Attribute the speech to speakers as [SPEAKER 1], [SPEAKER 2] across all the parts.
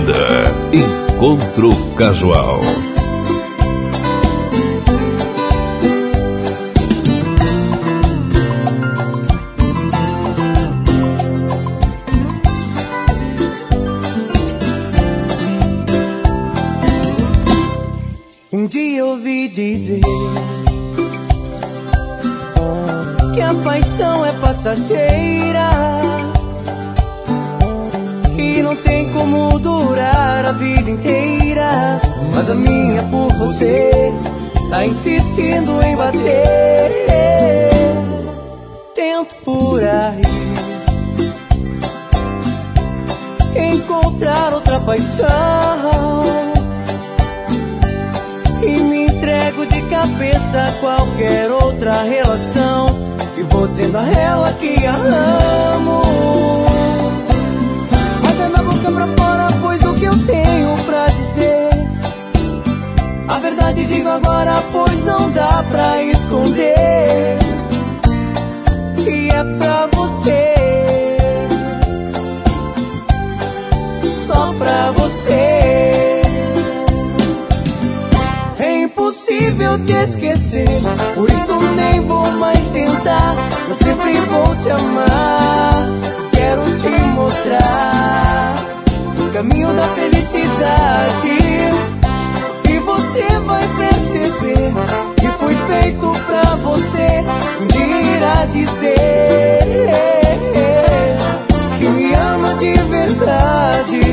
[SPEAKER 1] Banda Encontro Casual.
[SPEAKER 2] Um dia ouvi dizer que a paixão é passageira e não tem como durar a vida inteira. Mas a minha por você tá insistindo em bater. Tento por aí encontrar outra paixão e me entrego de cabeça a qualquer outra relação e vou dizendo a ela que a amo. Mas é na boca pra fora, pois o que eu tenho pra dizer a verdade digo agora, pois não dá pra esconder. E é pra você, só pra você. É impossível te esquecer, por isso nem vou mais tentar. Eu sempre vou te amar, quero te mostrar o caminho da felicidade. E você vai perceber que fui feito pra você. Um dia irá dizer que me ama de verdade.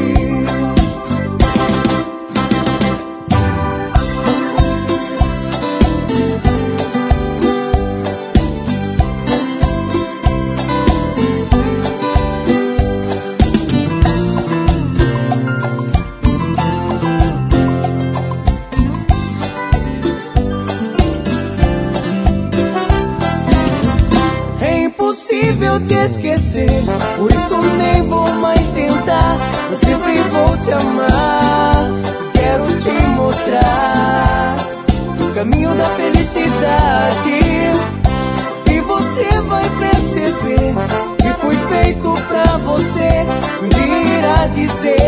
[SPEAKER 2] Impossível te esquecer, por isso nem vou mais tentar. Eu sempre vou te amar, quero te mostrar o caminho da felicidade. E você vai perceber que fui feito pra você. Um dia irá dizer